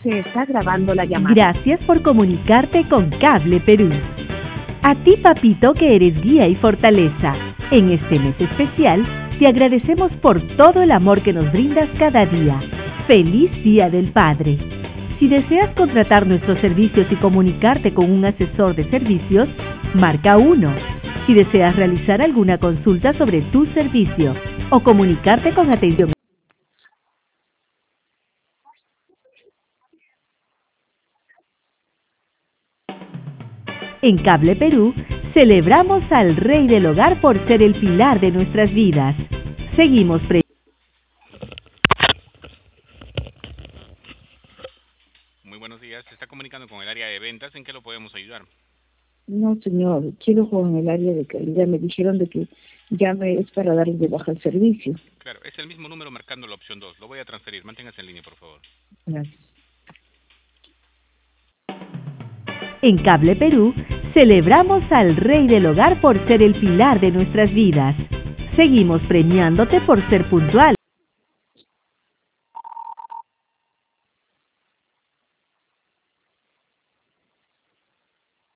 Se está grabando la llamada. Gracias por comunicarte con Cable Perú. A ti, papito, que eres guía y fortaleza. En este mes especial, te agradecemos por todo el amor que nos brindas cada día. ¡Feliz Día del Padre! Si deseas contratar nuestros servicios y comunicarte con un asesor de servicios, marca 1. Si deseas realizar alguna consulta sobre tu servicio o comunicarte con atención. En Cable Perú, celebramos al Rey del Hogar por ser el pilar de nuestras vidas. Seguimos Muy buenos días, se está comunicando con el área de ventas, ¿en qué lo podemos ayudar? No, señor, quiero con el área de calidad. Me dijeron de que llame es para darle de baja el servicio. Claro, es el mismo número marcando la opción 2, lo voy a transferir, manténgase en línea, por favor. Gracias. En Cable Perú, celebramos al Rey del Hogar por ser el pilar de nuestras vidas. Seguimos premiándote por ser puntual.